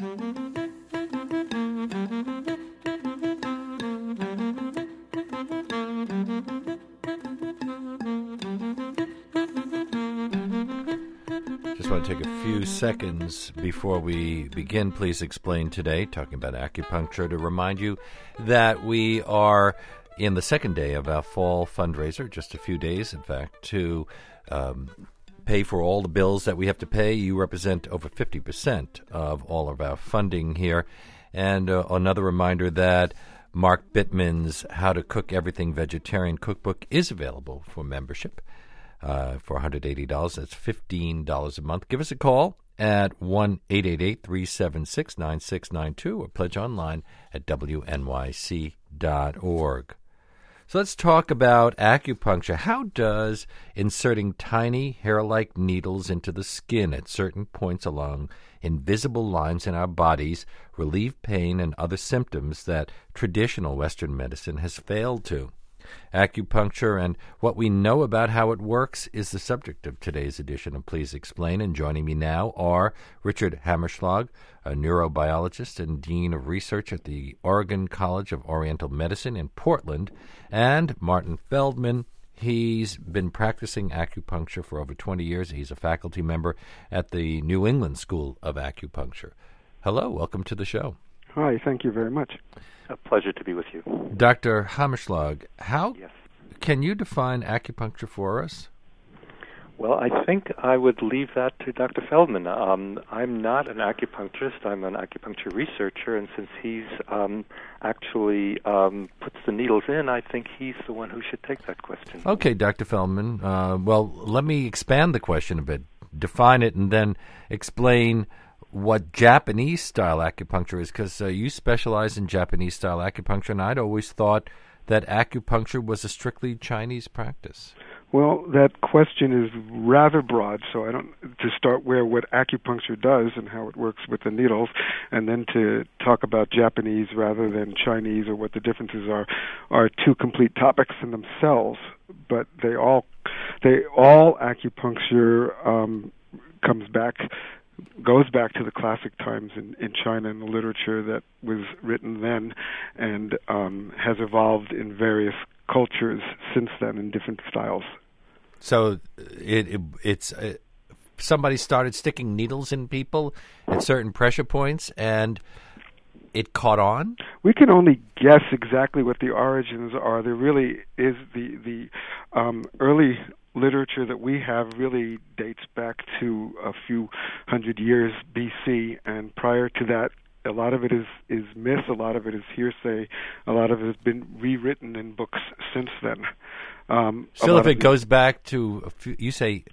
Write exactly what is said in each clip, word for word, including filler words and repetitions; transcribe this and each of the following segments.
Just want to take a few seconds before we begin Please Explain today, talking about acupuncture, to remind you that we are in the second day of our fall fundraiser, just a few days, in fact, to um, pay for all the bills that we have to pay. You represent over fifty percent of all of our funding here. And uh, another reminder that Mark Bittman's How to Cook Everything Vegetarian cookbook is available for membership uh, for one hundred eighty dollars. That's fifteen dollars a month. Give us a call at one eight eight eight, three seven six, nine six nine two or pledge online at W N Y C dot org. So let's talk about acupuncture. How does inserting tiny hair-like needles into the skin at certain points along invisible lines in our bodies relieve pain and other symptoms that traditional Western medicine has failed to? Acupuncture and what we know about how it works is the subject of today's edition of Please Explain. And joining me now are Richard Hammerschlag, a neurobiologist and Dean of Research at the Oregon College of Oriental Medicine in Portland, and Martin Feldman. He's been practicing acupuncture for over twenty years. He's a faculty member at the New England School of Acupuncture. Hello, welcome to the show. Hi, thank you very much. A pleasure to be with you. Doctor Hammerschlag, how yes. can you define acupuncture for us? Well, I think I would leave that to Doctor Feldman. Um, I'm not an acupuncturist. I'm an acupuncture researcher, and since he's um, actually um, puts the needles in, I think he's the one who should take that question. Okay, Doctor Feldman. Uh, well, let me expand the question a bit. Define it and then explain what Japanese-style acupuncture is, because uh, you specialize in Japanese-style acupuncture, and I'd always thought that acupuncture was a strictly Chinese practice. Well, that question is rather broad, so I don't to start where what acupuncture does and how it works with the needles, and then to talk about Japanese rather than Chinese or what the differences are, are two complete topics in themselves. But they all, they all acupuncture um, comes back. goes back to the classic times in, in China and the literature that was written then and um, has evolved in various cultures since then in different styles. So it, it it's uh, somebody started sticking needles in people at certain pressure points and it caught on? We can only guess exactly what the origins are. There really is the, the um, early literature that we have really dates back to a few hundred years B C, and prior to that, a lot of it is, is myth, a lot of it is hearsay, a lot of it has been rewritten in books since then. Um, Still, if it goes back to, a few, you say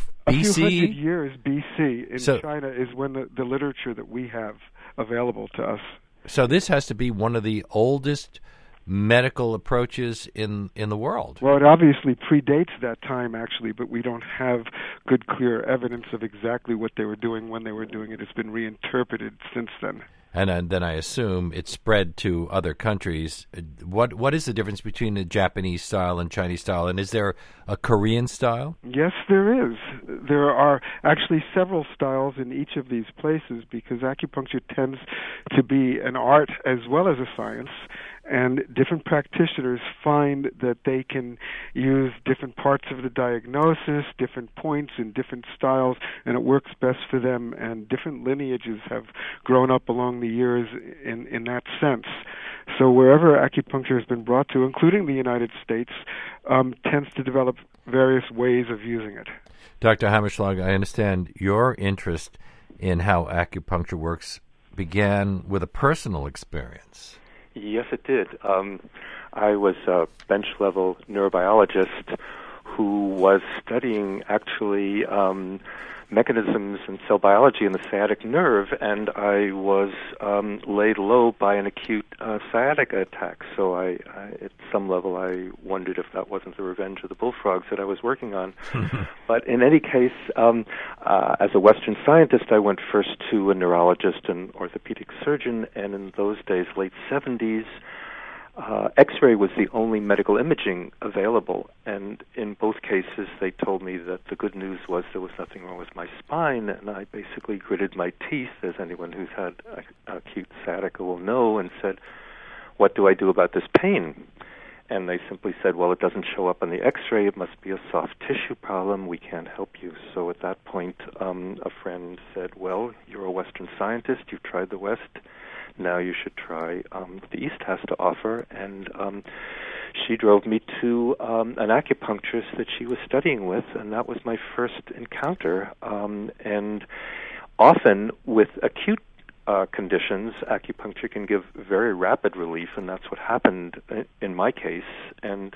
B C? A few hundred years B C in so, China is when the, the literature that we have available to us. So this has to be one of the oldest medical approaches in, in the world. Well, it obviously predates that time, actually, but we don't have good, clear evidence of exactly what they were doing when they were doing it. It's been reinterpreted since then. And, and then I assume it spread to other countries. What What is the difference between the Japanese style and Chinese style? And is there a Korean style? Yes, there is. There are actually several styles in each of these places because acupuncture tends to be an art as well as a science. And different practitioners find that they can use different parts of the diagnosis, different points in different styles, and it works best for them. And different lineages have grown up along the years in, in that sense. So wherever acupuncture has been brought to, including the United States, um, tends to develop various ways of using it. Doctor Hammerschlag, I understand your interest in how acupuncture works began with a personal experience. Yes, it did. Um, I was a bench-level neurobiologist who was studying actually um, mechanisms in cell biology in the sciatic nerve, and I was um, laid low by an acute uh, sciatica attack. So I, I, at some level, I wondered if that wasn't the revenge of the bullfrogs that I was working on. But in any case, um, uh, as a Western scientist, I went first to a neurologist and orthopedic surgeon, and in those days, late seventies, uh, X-ray was the only medical imaging available, and in both cases they told me that the good news was there was nothing wrong with my spine, and I basically gritted my teeth, as anyone who's had a, acute sciatica will know, and said, what do I do about this pain? And they simply said, well, it doesn't show up on the X-ray. It must be a soft tissue problem. We can't help you. So at that point, um, a friend said, well, you're a Western scientist. You've tried the West. Now you should try um, what the East has to offer. And um, she drove me to um, an acupuncturist that she was studying with, and that was my first encounter. Um, and often with acute Uh, conditions, acupuncture can give very rapid relief, and that's what happened in my case. And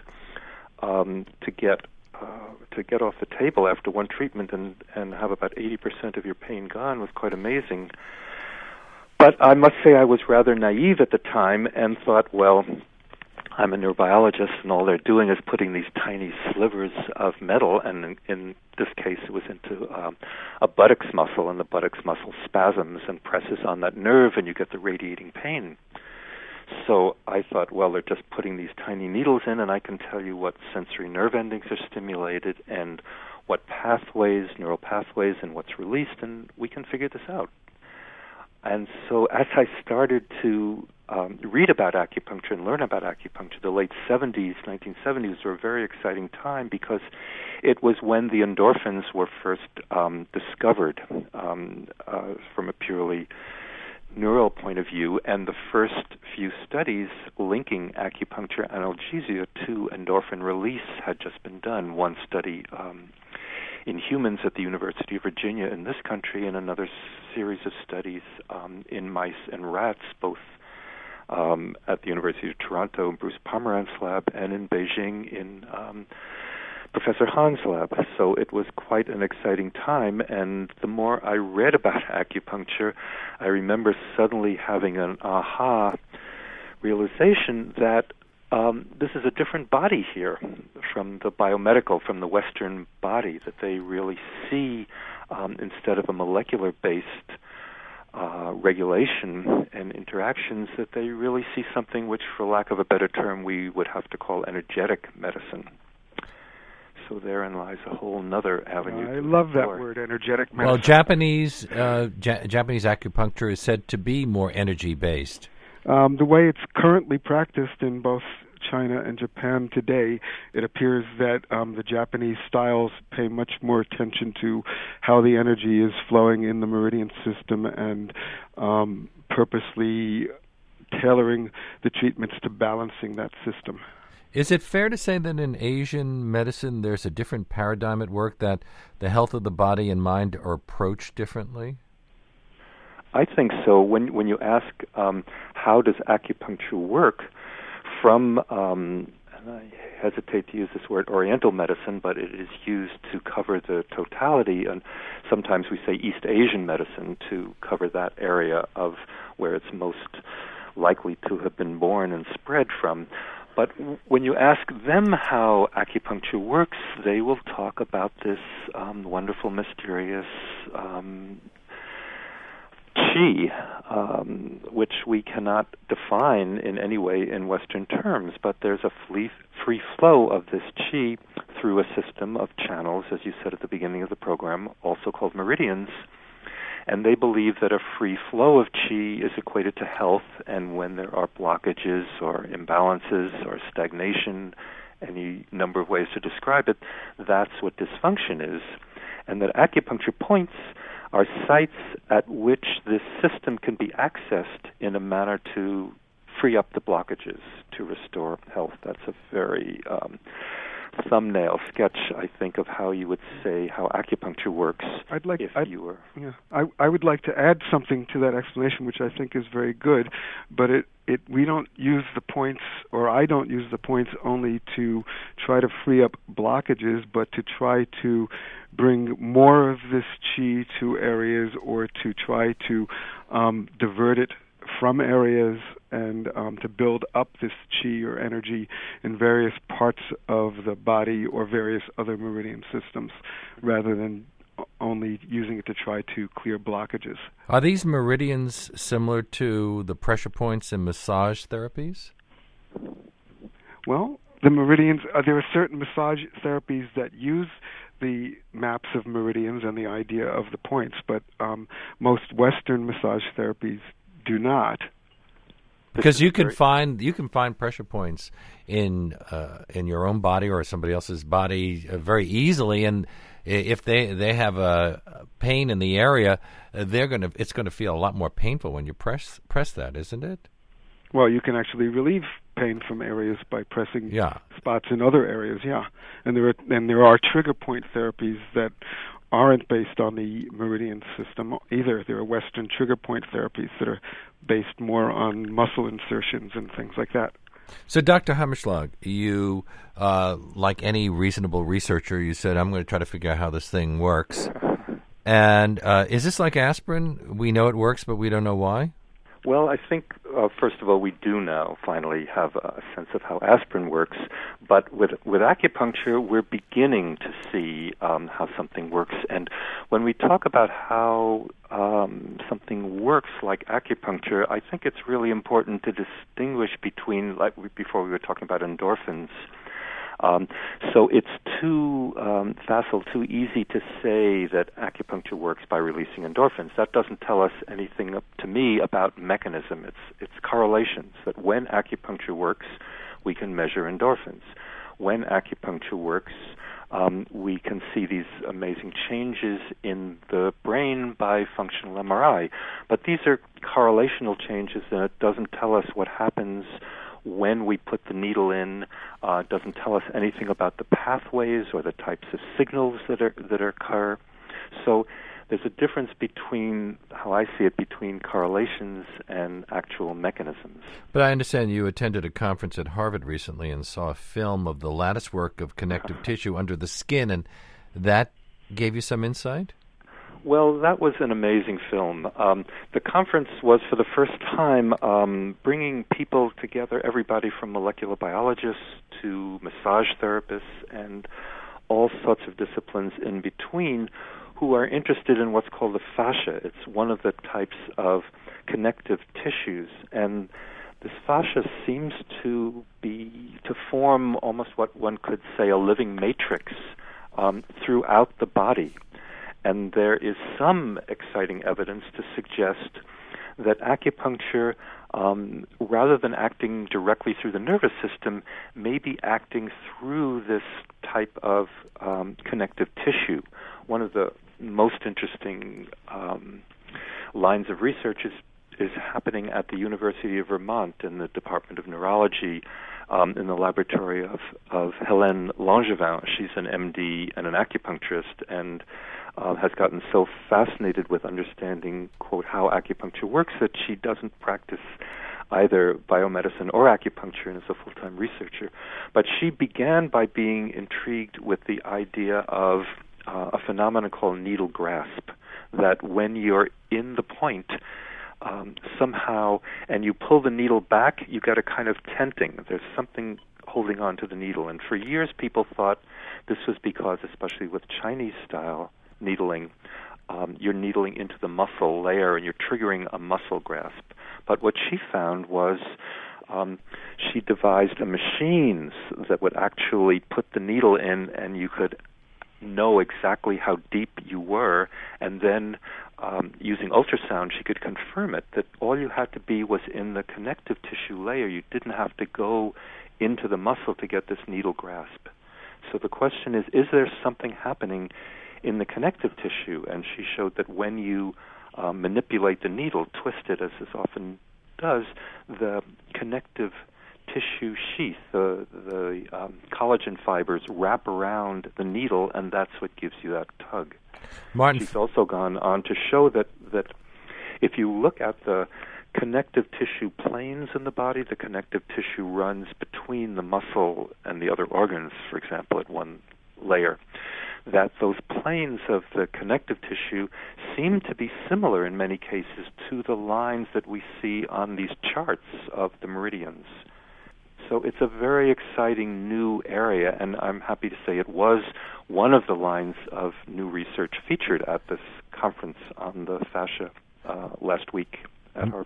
um, to get uh, to get off the table after one treatment and, and have about eighty percent of your pain gone was quite amazing. But I must say I was rather naive at the time and thought, well, I'm a neurobiologist, and all they're doing is putting these tiny slivers of metal, and in, in this case it was into um, a buttocks muscle, and the buttocks muscle spasms and presses on that nerve, and you get the radiating pain. So I thought, well, they're just putting these tiny needles in, and I can tell you what sensory nerve endings are stimulated and what pathways, neural pathways, and what's released, and we can figure this out. And so as I started to um, read about acupuncture and learn about acupuncture, the late seventies, nineteen seventies were a very exciting time because it was when the endorphins were first um, discovered um, uh, from a purely neural point of view, and the first few studies linking acupuncture analgesia to endorphin release had just been done. One study um, in humans at the University of Virginia in this country, and another series of studies um, in mice and rats, both um, at the University of Toronto in Bruce Pomerant's lab and in Beijing in um, Professor Han's lab. So it was quite an exciting time, and the more I read about acupuncture, I remember suddenly having an aha realization that Um, this is a different body here from the biomedical, from the Western body, that they really see, um, instead of a molecular-based uh, regulation and interactions, that they really see something which, for lack of a better term, we would have to call energetic medicine. So therein lies a whole other avenue. I love that word, energetic medicine. Well, Japanese, uh, ja- Japanese acupuncture is said to be more energy-based. Um, the way it's currently practiced in both China and Japan today, it appears that um, the Japanese styles pay much more attention to how the energy is flowing in the meridian system and um, purposely tailoring the treatments to balancing that system. Is it fair to say that in Asian medicine there's a different paradigm at work, that the health of the body and mind are approached differently? I think so. When when you ask um, how does acupuncture work, from, um, and I hesitate to use this word, Oriental medicine, but it is used to cover the totality, and sometimes we say East Asian medicine to cover that area of where it's most likely to have been born and spread from. But w- when you ask them how acupuncture works, they will talk about this um, wonderful, mysterious um Qi, um, which we cannot define in any way in Western terms, but there's a free, free flow of this Qi through a system of channels, as you said at the beginning of the program, also called meridians, and they believe that a free flow of Qi is equated to health, and when there are blockages or imbalances or stagnation, any number of ways to describe it, that's what dysfunction is, and that acupuncture points are sites at which this system can be accessed in a manner to free up the blockages, to restore health. That's a very um, thumbnail sketch, I think, of how you would say how acupuncture works. I'd like, if I'd, you were. Yeah, I, I would like to add something to that explanation, which I think is very good, but it, it we don't use the points, or I don't use the points only to try to free up blockages, but to try to bring more of this Qi to areas, or to try to um, divert it from areas, and um, to build up this Qi or energy in various parts of the body or various other meridian systems, rather than only using it to try to clear blockages. Are these meridians similar to the pressure points in massage therapies? Well, the meridians, uh, there are certain massage therapies that use the maps of meridians and the idea of the points, but um, most Western massage therapies do not. Because you can find you can find pressure points in uh, in your own body or somebody else's body uh, very easily, and if they they have a pain in the area, uh, they're going to it's going to feel a lot more painful when you press press that, isn't it? Well, you can actually relieve pain from areas by pressing yeah. spots in other areas. Yeah, and there are, and there are trigger point therapies that aren't based on the meridian system either. There are Western trigger point therapies that are based more on muscle insertions and things like that. So, Doctor Hammerschlag, you, uh, like any reasonable researcher, you said, I'm going to try to figure out how this thing works. And uh, is this like aspirin? We know it works, but we don't know why? Well, I think, uh, first of all, we do now finally have a sense of how aspirin works. But with with acupuncture, we're beginning to see um, how something works. And when we talk about how um, something works like acupuncture, I think it's really important to distinguish between, like we, before we were talking about endorphins. Um, so it's too um, facile, too easy to say that acupuncture works by releasing endorphins. That doesn't tell us anything up to me about mechanism. It's it's correlations, that when acupuncture works, we can measure endorphins. When acupuncture works, um, we can see these amazing changes in the brain by functional M R I. But these are correlational changes, and it doesn't tell us what happens when we put the needle in. Uh, doesn't tell us anything about the pathways or the types of signals that are that occur. So there's a difference between, how I see it, between correlations and actual mechanisms. But I understand you attended a conference at Harvard recently and saw a film of the lattice work of connective uh-huh. tissue under the skin, and that gave you some insight? Well, that was an amazing film. Um, the conference was, for the first time, um, bringing people together, everybody from molecular biologists to massage therapists and all sorts of disciplines in between, who are interested in what's called the fascia. It's one of the types of connective tissues, and this fascia seems to be to form almost what one could say a living matrix um, throughout the body. And there is some exciting evidence to suggest that acupuncture, um, rather than acting directly through the nervous system, may be acting through this type of um, connective tissue. One of the most interesting um, lines of research is, is happening at the University of Vermont in the Department of Neurology, um, in the laboratory of, of Hélène Langevin. She's an M D and an acupuncturist, and Uh, has gotten so fascinated with understanding, quote, how acupuncture works that she doesn't practice either biomedicine or acupuncture and is a full-time researcher. But she began by being intrigued with the idea of uh, a phenomenon called needle grasp, that when you're in the point, um, somehow, and you pull the needle back, you get a kind of tenting. There's something holding on to the needle. And for years, people thought this was because, especially with Chinese-style needling, um, you're needling into the muscle layer and you're triggering a muscle grasp. But what she found was um, she devised a machines that would actually put the needle in, and you could know exactly how deep you were, and then um, using ultrasound she could confirm it, that all you had to be was in the connective tissue layer. You didn't have to go into the muscle to get this needle grasp. So the question is, is there something happening in the connective tissue? And she showed that when you uh, manipulate the needle, twist it, as this often does, the connective tissue sheath, the, the um, collagen fibers wrap around the needle, and that's what gives you that tug. Martin, she's also gone on to show that, that if you look at the connective tissue planes in the body, the connective tissue runs between the muscle and the other organs, for example, at one layer, that those planes of the connective tissue seem to be similar in many cases to the lines that we see on these charts of the meridians. So it's a very exciting new area, and I'm happy to say it was one of the lines of new research featured at this conference on the fascia uh, last week at Harvard.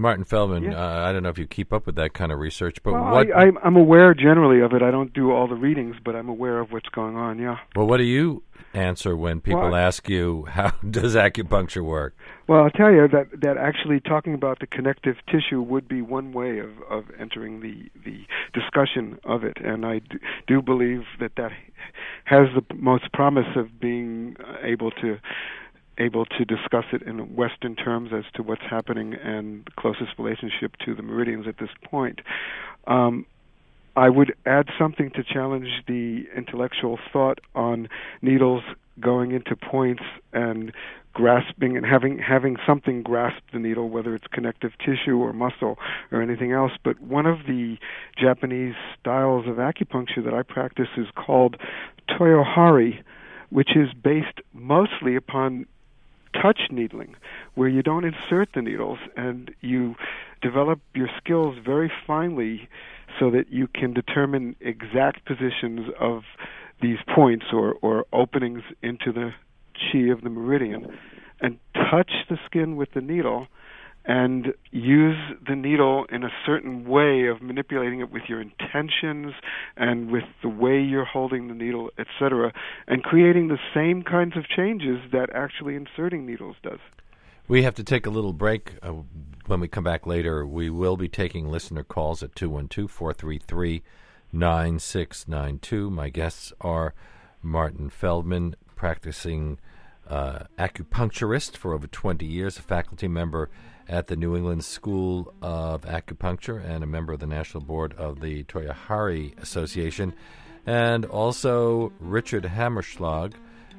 Martin Feldman, Yeah. uh, I don't know if you keep up with that kind of research, but Well, what I, I'm, I'm aware generally of it. I don't do all the readings, but I'm aware of what's going on, yeah. well, what do you answer when people Well, ask you, how does acupuncture work? Well, I'll tell you that, that actually talking about the connective tissue would be one way of, of entering the, the discussion of it, and I d- do believe that that has the most promise of being able to able to discuss it in Western terms as to what's happening and the closest relationship to the meridians at this point. Um, I would add something to challenge the intellectual thought on needles going into points and grasping and having having something grasp the needle, whether it's connective tissue or muscle or anything else. But one of the Japanese styles of acupuncture that I practice is called Toyohari, which is based mostly upon touch needling, where you don't insert the needles and you develop your skills very finely so that you can determine exact positions of these points or, or openings into the chi of the meridian and touch the skin with the needle and use the needle in a certain way of manipulating it with your intentions and with the way you're holding the needle, et cetera, and creating the same kinds of changes that actually inserting needles does. We have to take a little break. Uh, when we come back later, we will be taking listener calls at two one two, four three three, nine six nine two. My guests are Martin Feldman, practicing uh, acupuncturist for over twenty years, a faculty member at the New England School of Acupuncture and a member of the National Board of the Toyohari Association, and also Richard Hammerschlag,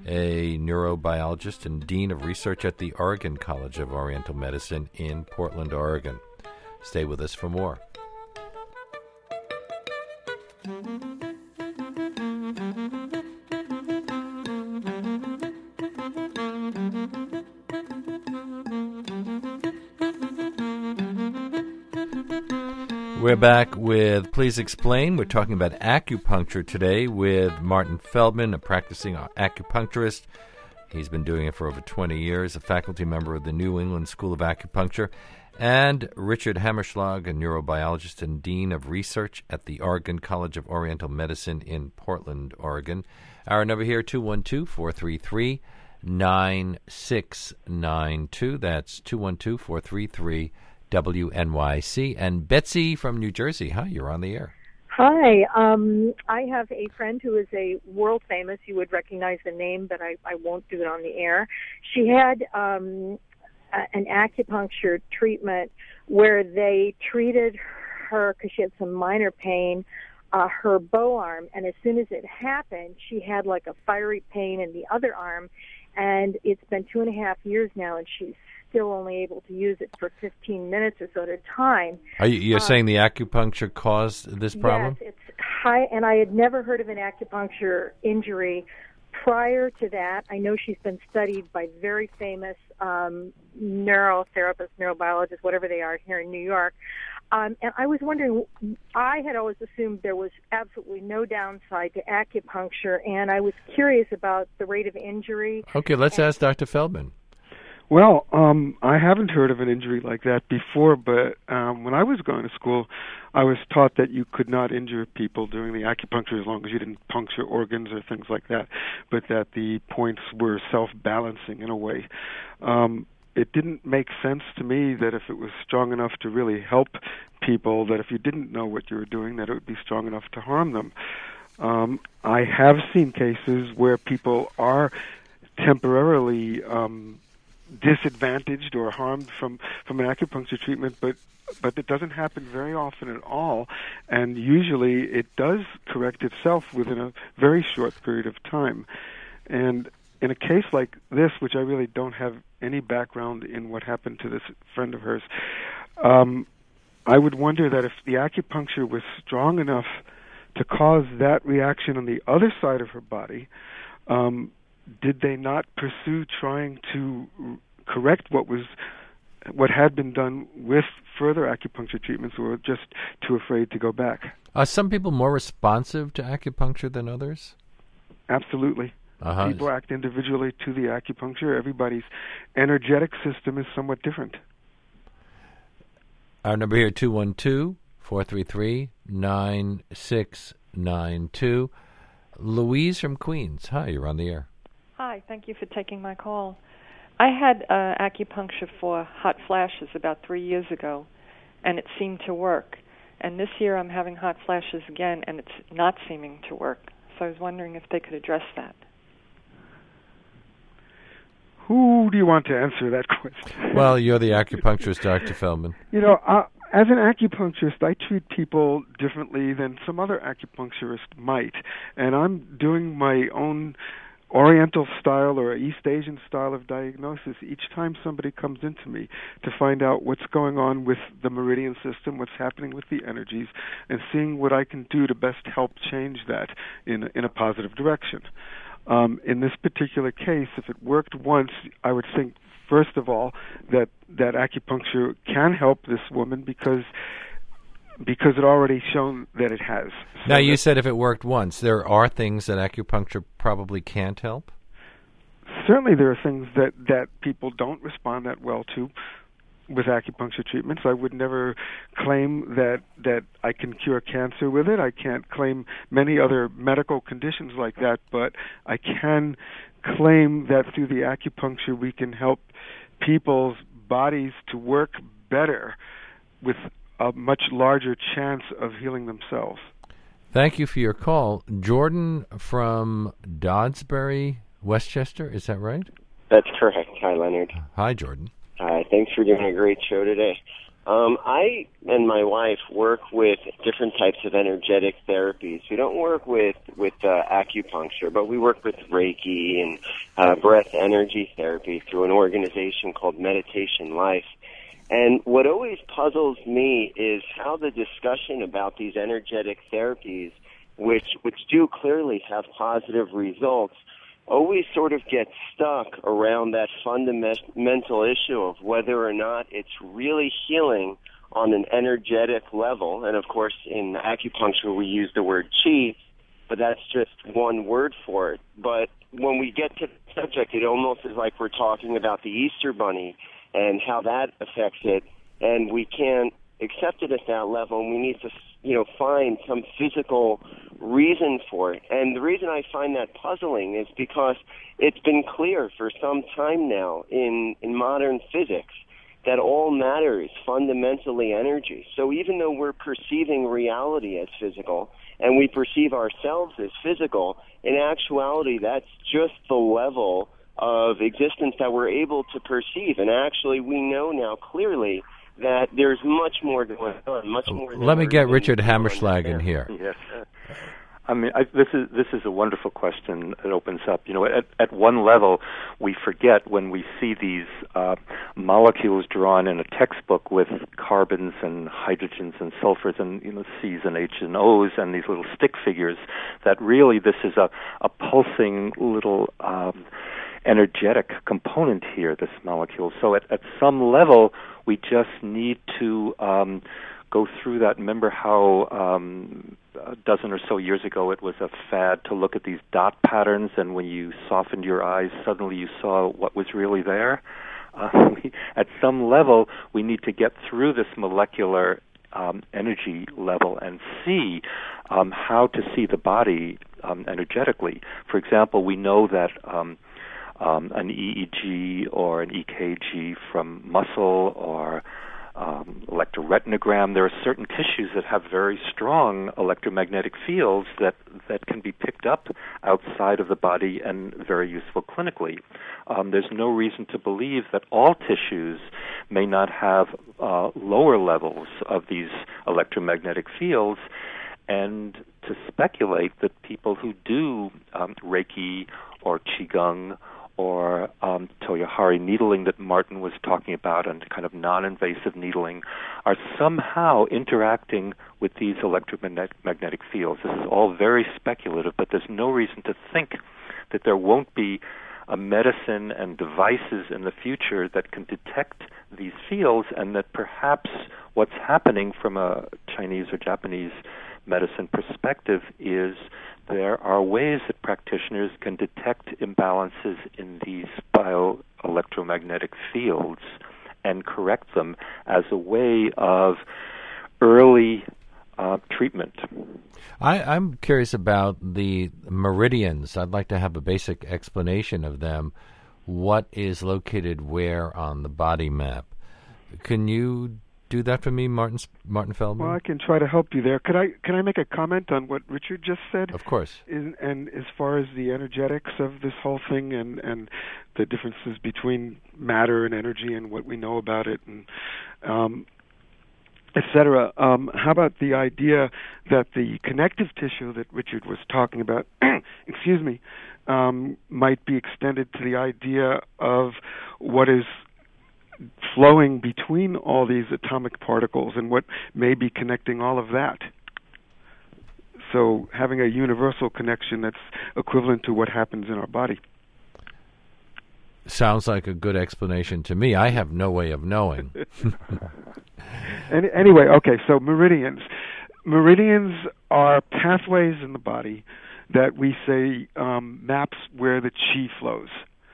a neurobiologist and dean of research at the Oregon College of Oriental Medicine in Portland, Oregon. Stay with us for more. We're back with Please Explain. We're talking about acupuncture today with Martin Feldman, a practicing acupuncturist. He's been doing it for over twenty years, a faculty member of the New England School of Acupuncture, and Richard Hammerschlag, a neurobiologist and dean of research at the Oregon College of Oriental Medicine in Portland, Oregon. Our number here, two one two, four three three, nine six nine two. That's two one two, four three three, W N Y C. And Betsy from New Jersey. Hi, you're on the air. Hi. Um, I have a friend who is a world famous. You would recognize the name, but I, I won't do it on the air. She had um, a, an acupuncture treatment where they treated her because she had some minor pain, uh, her bow arm, and as soon as it happened, she had like a fiery pain in the other arm, and it's been two and a half years now, and she's still only able to use it for fifteen minutes or so at a time. Are you, you're um, saying the acupuncture caused this problem? Yes, it's high, and I had never heard of an acupuncture injury prior to that. I know she's been studied by very famous um, neurotherapists, neurobiologists, whatever they are, here in New York. Um, and I was wondering, I had always assumed there was absolutely no downside to acupuncture, and I was curious about the rate of injury. Okay, let's and, ask Doctor Feldman. Well, um, I haven't heard of an injury like that before, but um, when I was going to school, I was taught that you could not injure people doing the acupuncture as long as you didn't puncture organs or things like that, but that the points were self-balancing in a way. Um, it didn't make sense to me that if it was strong enough to really help people, that if you didn't know what you were doing, that it would be strong enough to harm them. Um, I have seen cases where people are temporarily um, disadvantaged or harmed from, from an acupuncture treatment, but but it doesn't happen very often at all, and usually it does correct itself within a very short period of time. And in a case like this, which I really don't have any background in what happened to this friend of hers, um, I would wonder that if the acupuncture was strong enough to cause that reaction on the other side of her body, um, did they not pursue trying to correct what was what had been done with further acupuncture treatments, or just too afraid to go back? Are some people more responsive to acupuncture than others? Absolutely. Uh-huh. People act individually to the acupuncture. Everybody's energetic system is somewhat different. Our number here, two one two, four three three, nine six nine two. Louise from Queens. Hi, you're on the air. Hi, thank you for taking my call. I had uh, acupuncture for hot flashes about three years ago, and it seemed to work. And this year I'm having hot flashes again, and it's not seeming to work. So I was wondering if they could address that. Who do you want to answer that question? Well, you're the acupuncturist, Doctor Feldman. You know, uh, as an acupuncturist, I treat people differently than some other acupuncturist might. And I'm doing my own Oriental style or East Asian style of diagnosis each time somebody comes into me to find out what's going on with the meridian system, what's happening with the energies, and seeing what I can do to best help change that in, in a positive direction. Um, in this particular case, if it worked once, I would think, first of all, that, that acupuncture can help this woman because because it already shown that it has. So now, you said if it worked once. There are things that acupuncture probably can't help? Certainly there are things that, that people don't respond that well to with acupuncture treatments. I would never claim that, that I can cure cancer with it. I can't claim many other medical conditions like that, but I can claim that through the acupuncture we can help people's bodies to work better with a much larger chance of healing themselves. Thank you for your call. Jordan from Doddsbury, Westchester, is that right? That's correct. Hi, Leonard. Hi, Jordan. Hi, thanks for doing a great show today. Um, I and my wife work with different types of energetic therapies. We don't work with, with uh, acupuncture, but we work with Reiki and uh, breath energy therapy through an organization called Meditation Life. And what always puzzles me is how the discussion about these energetic therapies, which which do clearly have positive results, always sort of gets stuck around that fundamental issue of whether or not it's really healing on an energetic level. And, of course, in acupuncture we use the word qi, but that's just one word for it. But when we get to the subject, it almost is like we're talking about the Easter Bunny and how that affects it, and we can't accept it at that level, and we need to, you know, find some physical reason for it. And the reason I find that puzzling is because it's been clear for some time now in, in modern physics that all matter is fundamentally energy. So even though we're perceiving reality as physical, and we perceive ourselves as physical, in actuality, that's just the level of existence that we're able to perceive. And actually, we know now clearly that there's much more going on, much more. Let me get Richard Hammerschlag in here. Yes. I mean, I, this is this is a wonderful question. It opens up. You know, at at one level, we forget when we see these uh, molecules drawn in a textbook with carbons and hydrogens and sulfurs and, you know, C's and H's and O's and these little stick figures, that really this is a a pulsing little Um, energetic component here, this molecule. So at, at some level, we just need to um, go through that. Remember how um, a dozen or so years ago it was a fad to look at these dot patterns, and when you softened your eyes, suddenly you saw what was really there? Uh, we, at some level, we need to get through this molecular um, energy level and see um, how to see the body um, energetically. For example, we know that um, Um, an E E G or an E K G from muscle or um, electroretinogram. There are certain tissues that have very strong electromagnetic fields that, that can be picked up outside of the body and very useful clinically. Um, there's no reason to believe that all tissues may not have uh, lower levels of these electromagnetic fields, and to speculate that people who do um, Reiki or Qigong or um, Toyohari needling that Martin was talking about, and kind of non-invasive needling, are somehow interacting with these electromagnetic fields. This is all very speculative, but there's no reason to think that there won't be a medicine and devices in the future that can detect these fields, and that perhaps what's happening from a Chinese or Japanese medicine perspective is there are ways that practitioners can detect imbalances in these bioelectromagnetic fields and correct them as a way of early uh, treatment. I, I'm curious about the meridians. I'd like to have a basic explanation of them. What is located where on the body map? Can you do that for me, Martin Martin Feldman? Well, I can try to help you there. Could I can I make a comment on what Richard just said? Of course. In, and as far as the energetics of this whole thing and, and the differences between matter and energy and what we know about it and um, et cetera. Um, how about the idea that the connective tissue that Richard was talking about, excuse me, um, might be extended to the idea of what is flowing between all these atomic particles and what may be connecting all of that. So having a universal connection that's equivalent to what happens in our body. Sounds like a good explanation to me. I have no way of knowing. Any, anyway, okay, so meridians. Meridians are pathways in the body that we say um, maps where the chi flows.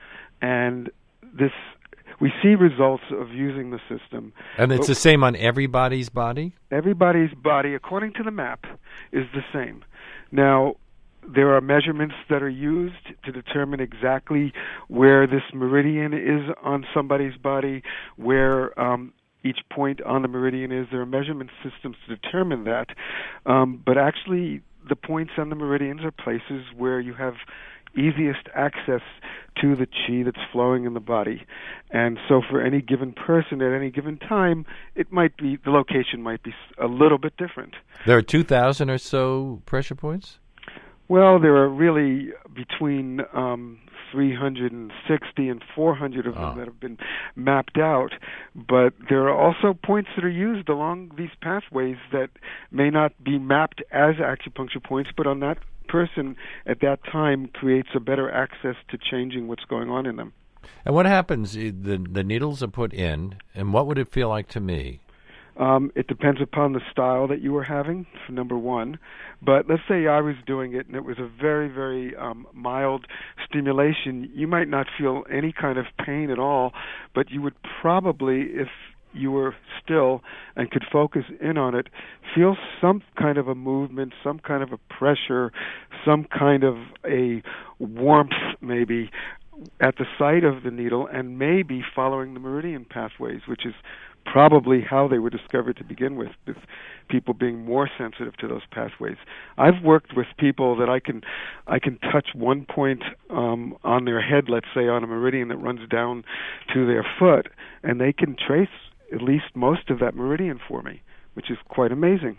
And this we see results of using the system. And it's the same on everybody's body? Everybody's body, according to the map, is the same. Now, there are measurements that are used to determine exactly where this meridian is on somebody's body, where um, each point on the meridian is. There are measurement systems to determine that. Um, but actually, the points on the meridians are places where you have easiest access to the chi that's flowing in the body. And so for any given person at any given time, it might be, the location might be a little bit different. There are two thousand or so pressure points? Well, there are really between um, three hundred sixty and four hundred of them oh. that have been mapped out. But there are also points that are used along these pathways that may not be mapped as acupuncture points, but on that person at that time creates a better access to changing what's going on in them. And what happens? The the needles are put in, and what would it feel like to me? Um, it depends upon the style that you were having, for number one. But let's say I was doing it and it was a very, very um, mild stimulation. You might not feel any kind of pain at all, but you would probably, if you were still and could focus in on it, feel some kind of a movement, some kind of a pressure, some kind of a warmth maybe at the site of the needle, and maybe following the meridian pathways, which is probably how they were discovered to begin with, with people being more sensitive to those pathways. I've worked with people that I can I can touch one point um, on their head, let's say on a meridian that runs down to their foot, and they can trace at least most of that meridian for me, which is quite amazing.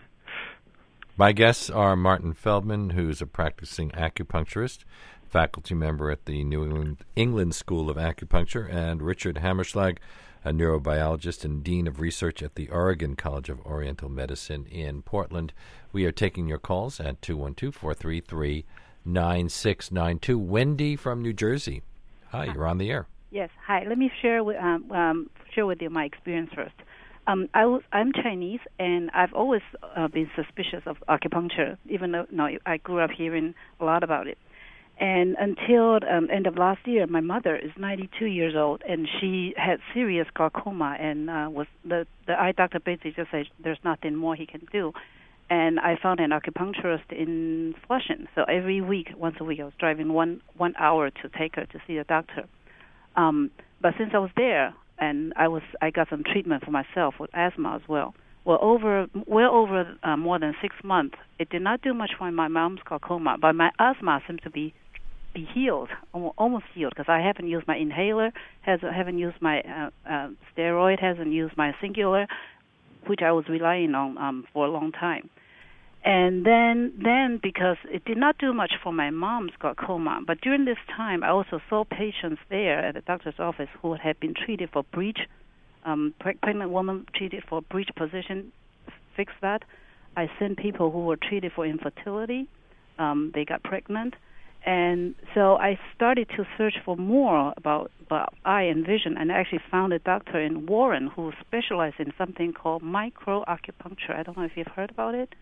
My guests are Martin Feldman, who's a practicing acupuncturist, faculty member at the New England, England School of Acupuncture, and Richard Hammerschlag, a neurobiologist and dean of research at the Oregon College of Oriental Medicine in Portland. We are taking your calls at two one two, four three three, nine six nine two. Wendy from New Jersey. Hi, you're on the air. Yes, hi. Let me share with, um, um, share with you my experience first. Um, I was, I'm Chinese, and I've always uh, been suspicious of acupuncture, even though no, I grew up hearing a lot about it. And until um, end of last year, my mother is ninety-two years old, and she had serious glaucoma, and uh, was the, the eye doctor basically just said there's nothing more he can do. And I found an acupuncturist in Flushing. So every week, once a week, I was driving one, one hour to take her to see the doctor. Um, but since I was there, and I was, I got some treatment for myself with asthma as well. Well, over well over uh, more than six months, it did not do much for my mom's glaucoma, but my asthma seemed to be be healed, almost healed, because I haven't used my inhaler, has haven't used my uh, uh, steroid, hasn't used my singular, which I was relying on um, for a long time. And then, then because it did not do much for my mom's glaucoma, but during this time, I also saw patients there at the doctor's office who had been treated for breech, um, pregnant woman treated for breech position, fix that. I sent people who were treated for infertility. Um, they got pregnant. And so I started to search for more about, about eye and vision, and I actually found a doctor in Warren who specialized in something called microacupuncture. I don't know if you've heard about it.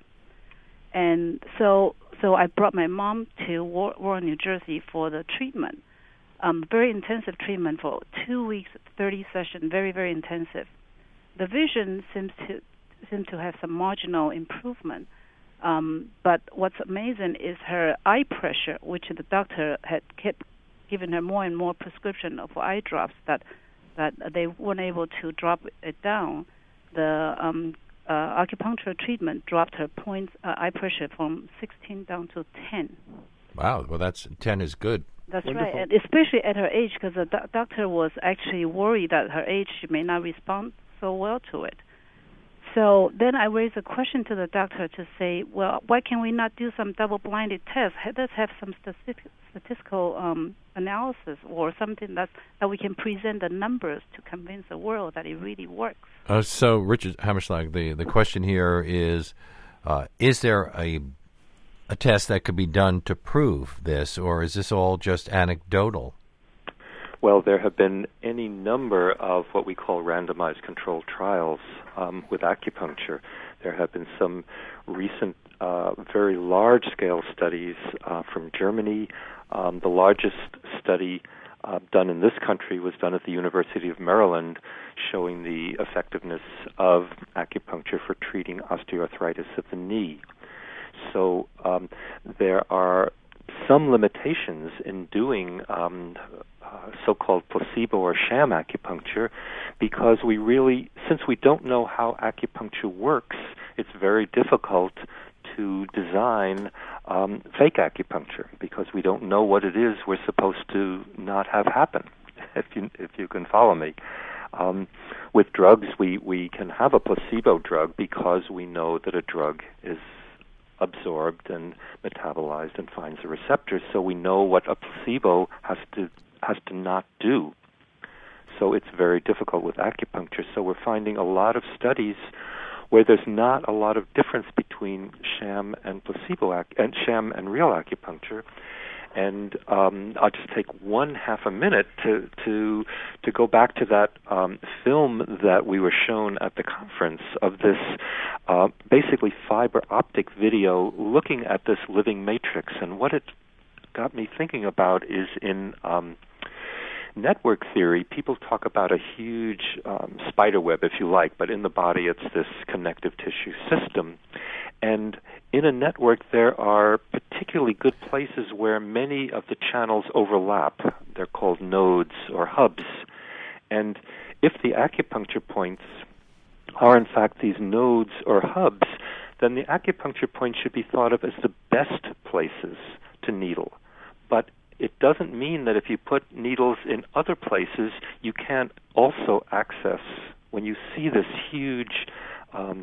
And so so I brought my mom to Warren, New Jersey for the treatment. Um, very intensive treatment for two weeks, thirty sessions, very, very intensive. The vision seems to seems to have some marginal improvement. Um, but what's amazing is her eye pressure, which the doctor had kept giving her more and more prescription of eye drops that that they weren't able to drop it down. The um, uh, acupuncture treatment dropped her points uh, eye pressure from sixteen down to ten. Wow, well, that's ten is good. That's Wonderful. right, and especially at her age, because the do- doctor was actually worried that her age she may not respond so well to it. So then I raised a question to the doctor to say, well, why can we not do some double-blinded tests? Let's have some statistic, statistical um, analysis or something that that we can present the numbers to convince the world that it really works. Uh, so, Richard Hammerschlag, the, the question here is, uh, is there a a test that could be done to prove this, or is this all just anecdotal? Well, there have been any number of what we call randomized controlled trials um, with acupuncture. There have been some recent, uh, very large-scale studies uh, from Germany. Um, the largest study uh, done in this country was done at the University of Maryland, showing the effectiveness of acupuncture for treating osteoarthritis of the knee. So um, there are some limitations in doing um, uh, so-called placebo or sham acupuncture because we really, since we don't know how acupuncture works, it's very difficult to design um, fake acupuncture because we don't know what it is we're supposed to not have happen, if you, if you can follow me. Um, with drugs, we, we can have a placebo drug because we know that a drug is absorbed and metabolized and finds the receptors, so we know what a placebo has to has to not do. So it's very difficult with acupuncture. So we're finding a lot of studies where there's not a lot of difference between sham and placebo ac- and sham and real acupuncture. And um, I'll just take one half a minute to to to go back to that um, film that we were shown at the conference of this uh, basically fiber optic video looking at this living matrix. And what it got me thinking about is in um, network theory, people talk about a huge um, spider web, if you like, but in the body it's this connective tissue system. And in a network, there are particularly good places where many of the channels overlap. They're called nodes or hubs. And if the acupuncture points are, in fact, these nodes or hubs, then the acupuncture points should be thought of as the best places to needle. But it doesn't mean that if you put needles in other places, you can't also access, when you see this huge um,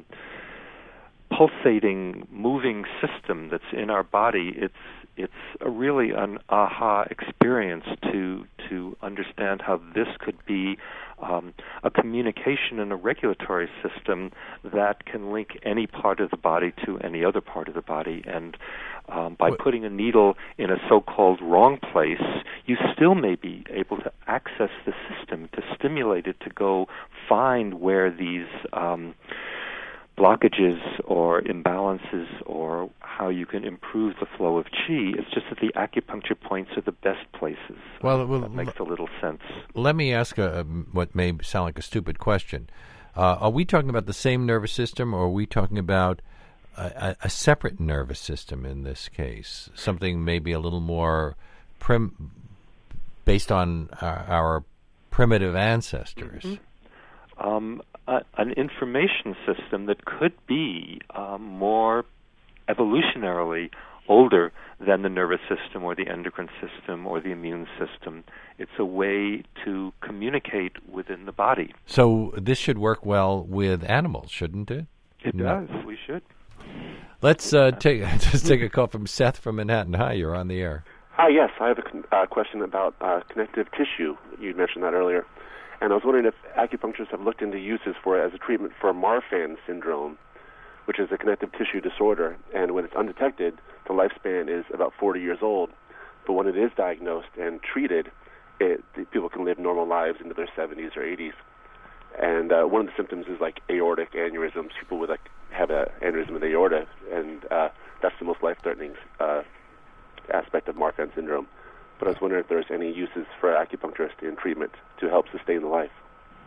pulsating, moving system that's in our body, it's it's a really an aha experience to to understand how this could be um, a communication and a regulatory system that can link any part of the body to any other part of the body. And um, by putting a needle in a so-called wrong place, you still may be able to access the system, to stimulate it to go find where these um, blockages or imbalances or how you can improve the flow of qi. It's just that the acupuncture points are the best places. Well, well that makes a little sense. Let me ask a, a, what may sound like a stupid question. Uh, are we talking about the same nervous system, or are we talking about a, a separate nervous system in this case? Something maybe a little more prim, based on our, our primitive ancestors. Mm-hmm. Um, a, an information system that could be um, more evolutionarily older than the nervous system or the endocrine system or the immune system. It's a way to communicate within the body. So this should work well with animals, shouldn't it? It No. does. We should. Let's uh, take just take a call from Seth from Manhattan. Hi, you're on the air. Hi, yes. I have a con- uh, question about uh, connective tissue. You mentioned that earlier. And I was wondering if acupuncturists have looked into uses for it as a treatment for Marfan syndrome, which is a connective tissue disorder. And when it's undetected, the lifespan is about forty years old. But when it is diagnosed and treated, it, the people can live normal lives into their seventies or eighties. And uh, one of the symptoms is like aortic aneurysms. People would like have an aneurysm in the aorta, and uh, that's the most life-threatening uh, aspect of Marfan syndrome. but I was wondering if there's any uses for acupuncturist in treatment to help sustain the life.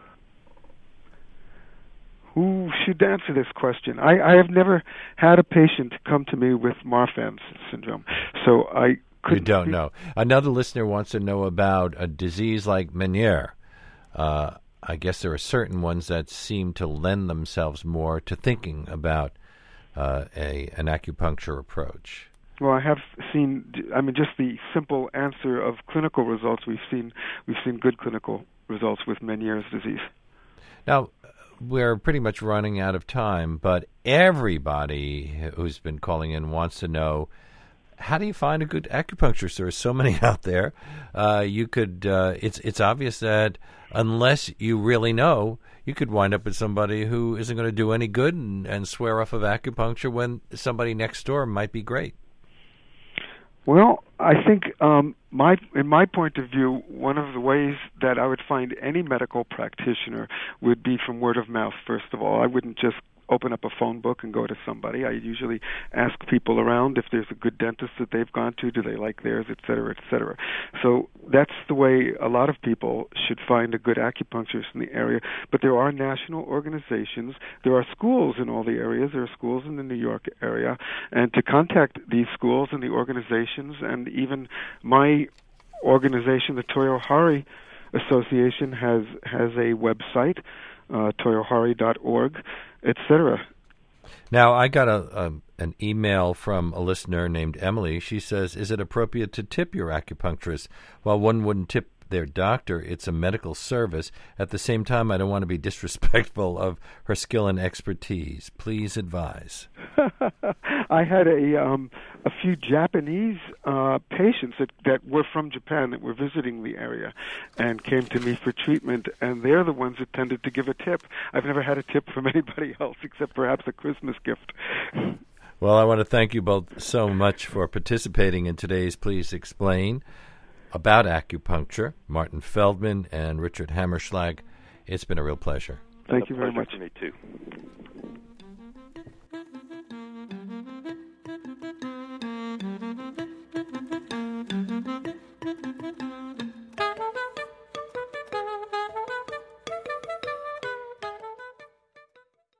Who should answer this question? I, I have never had a patient come to me with Marfan's syndrome, so I couldn't. You don't be- know. Another listener wants to know about a disease like Meniere. Uh, I guess there are certain ones that seem to lend themselves more to thinking about uh, a an acupuncture approach. Well, I have seen. I mean, just the simple answer of clinical results. We've seen we've seen good clinical results with Meniere's disease. Now, we're pretty much running out of time, but everybody who's been calling in wants to know, how do you find a good acupuncturist? There are so many out there. Uh, you could. Uh, it's it's obvious that unless you really know, you could wind up with somebody who isn't going to do any good and, and swear off of acupuncture when somebody next door might be great. Well, I think um, my, in my point of view, one of the ways that I would find any medical practitioner would be from word of mouth. First of all, I wouldn't just open up a phone book and go to somebody. I usually ask people around if there's a good dentist that they've gone to, do they like theirs, et cetera, et cetera. So that's the way a lot of people should find a good acupuncturist in the area. But there are national organizations. There are schools in all the areas. There are schools in the New York area. And to contact these schools and the organizations, and even my organization, the Toyohari Association, has, has a website, uh, toyohari dot org, et cetera. Now, I got a, a an email from a listener named Emily. She says, is it appropriate to tip your acupuncturist? While one wouldn't tip their doctor, it's a medical service. At the same time, I don't want to be disrespectful of her skill and expertise. Please advise. I had a um, a few Japanese uh, patients that, that were from Japan that were visiting the area and came to me for treatment, and they're the ones that tended to give a tip. I've never had a tip from anybody else except perhaps a Christmas gift. Well, I want to thank you both so much for participating in today's Please Explain about acupuncture. Martin Feldman and Richard Hammerschlag. It's been a real pleasure. Thank you very pleasure much. For me too.